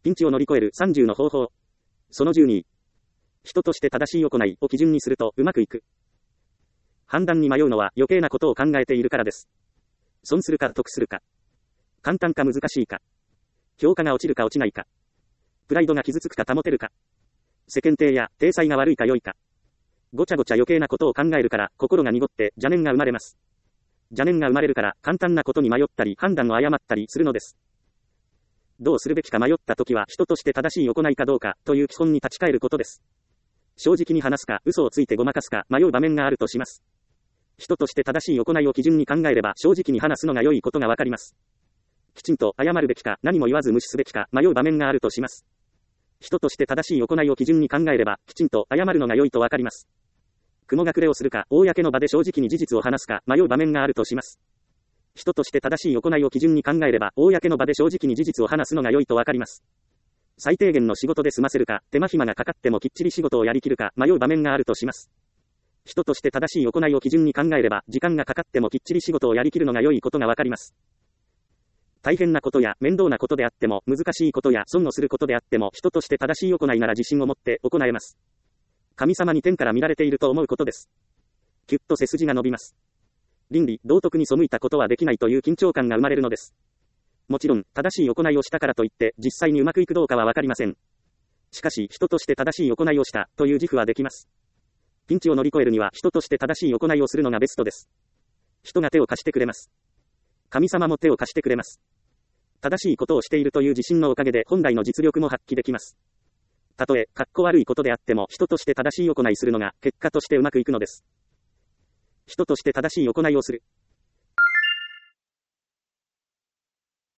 ピンチを乗り越える30の方法。その12。人として正しい行いを基準にするとうまくいく。判断に迷うのは余計なことを考えているからです。損するか得するか。簡単か難しいか。評価が落ちるか落ちないか。プライドが傷つくか保てるか。世間体や体裁が悪いか良いか。ごちゃごちゃ余計なことを考えるから心が濁って邪念が生まれます。邪念が生まれるから簡単なことに迷ったり判断を誤ったりするのです。どうするべきか迷ったときは人として正しい行いかどうかという基本に立ち返ることです。正直に話すか嘘をついてごまかすか迷う場面があるとします。人として正しい行いを基準に考えれば正直に話すのが良いことがわかります。きちんと謝るべきか何も言わず無視すべきか迷う場面があるとします。人として正しい行いを基準に考えればきちんと謝るのが良いとわかります。雲隠れをするか公の場で正直に事実を話すか迷う場面があるとします。人として正しい行いを基準に考えれば公の場で正直に事実を話すのが良いとわかります。最低限の仕事で済ませるか手間暇がかかってもきっちり仕事をやりきるか迷う場面があるとします。人として正しい行いを基準に考えれば時間がかかってもきっちり仕事をやりきるのが良いことがわかります。大変なことや面倒なことであっても難しいことや損をすることであっても人として正しい行いなら自信を持って行えます。神様に天から見られていると思うことです。きゅっと背筋が伸びます。倫理、道徳に背いたことはできないという緊張感が生まれるのです。もちろん、正しい行いをしたからといって実際にうまくいくどうかはわかりません。しかし、人として正しい行いをしたという自負はできます。ピンチを乗り越えるには人として正しい行いをするのがベストです。人が手を貸してくれます。神様も手を貸してくれます。正しいことをしているという自信のおかげで本来の実力も発揮できます。たとえ、かっこ悪いことであっても人として正しい行いするのが結果としてうまくいくのです。人として正しい行いをする。